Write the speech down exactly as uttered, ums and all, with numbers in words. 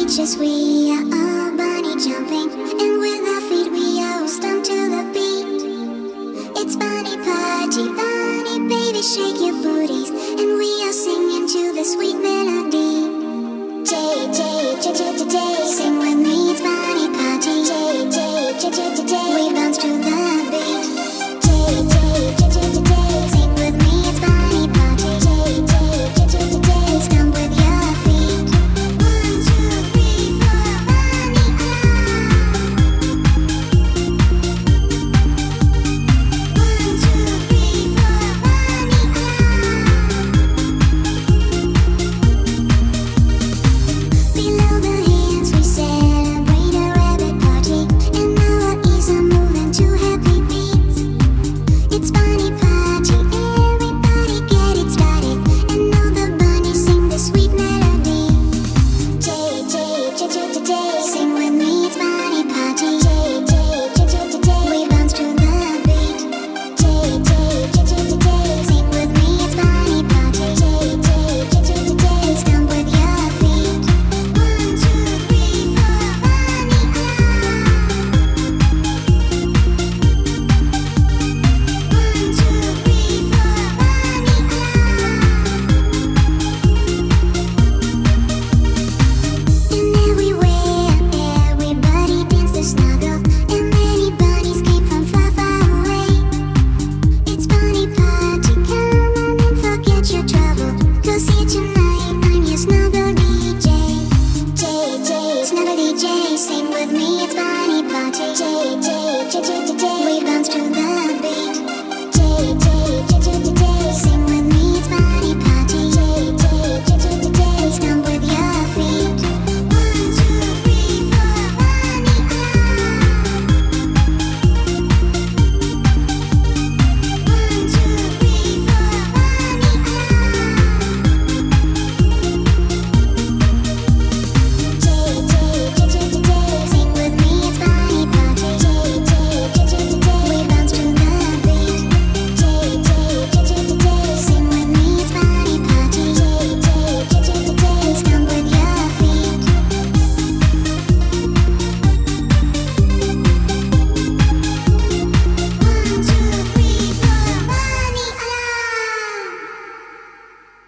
just we are all bunny jumping, and with our feet we all stomp to the beat. It's bunny party, bunny baby, shake your booties, and we are singing to the sweet melody. J J J J J J.